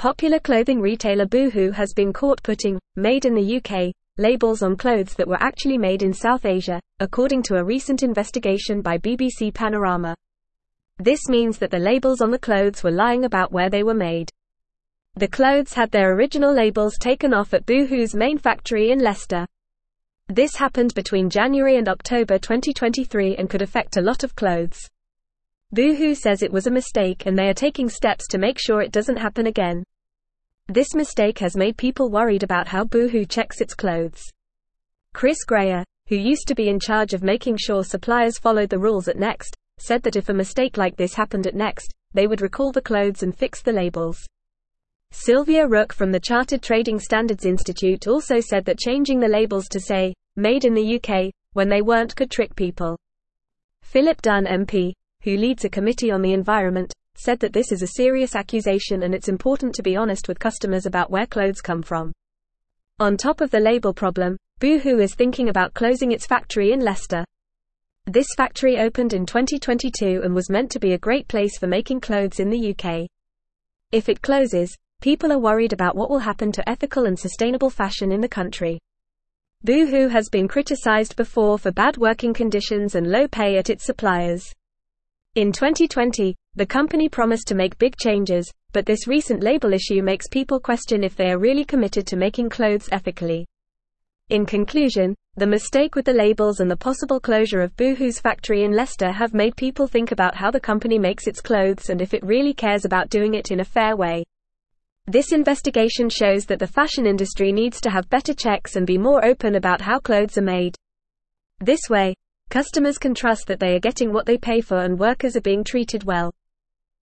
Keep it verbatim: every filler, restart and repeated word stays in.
Popular clothing retailer Boohoo has been caught putting "Made in the U K" labels on clothes that were actually made in South Asia, according to a recent investigation by B B C Panorama. This means that the labels on the clothes were lying about where they were made. The clothes had their original labels taken off at Boohoo's main factory in Leicester. This happened between January and October twenty twenty-three and could affect a lot of clothes. Boohoo says it was a mistake and they are taking steps to make sure it doesn't happen again. This mistake has made people worried about how Boohoo checks its clothes. Chris Greyer, who used to be in charge of making sure suppliers followed the rules at Next, said that if a mistake like this happened at Next, they would recall the clothes and fix the labels. Sylvia Rook from the Chartered Trading Standards Institute also said that changing the labels to say, "Made in the U K," when they weren't could trick people. Philip Dunn M P, who leads a committee on the environment, said that this is a serious accusation and it's important to be honest with customers about where clothes come from. On top of the label problem, Boohoo is thinking about closing its factory in Leicester. This factory opened in twenty twenty-two and was meant to be a great place for making clothes in the U K. If it closes, people are worried about what will happen to ethical and sustainable fashion in the country. Boohoo has been criticized before for bad working conditions and low pay at its suppliers. In twenty twenty, the company promised to make big changes, but this recent label issue makes people question if they are really committed to making clothes ethically. In conclusion, the mistake with the labels and the possible closure of Boohoo's factory in Leicester have made people think about how the company makes its clothes and if it really cares about doing it in a fair way. This investigation shows that the fashion industry needs to have better checks and be more open about how clothes are made. This way, customers can trust that they are getting what they pay for and workers are being treated well.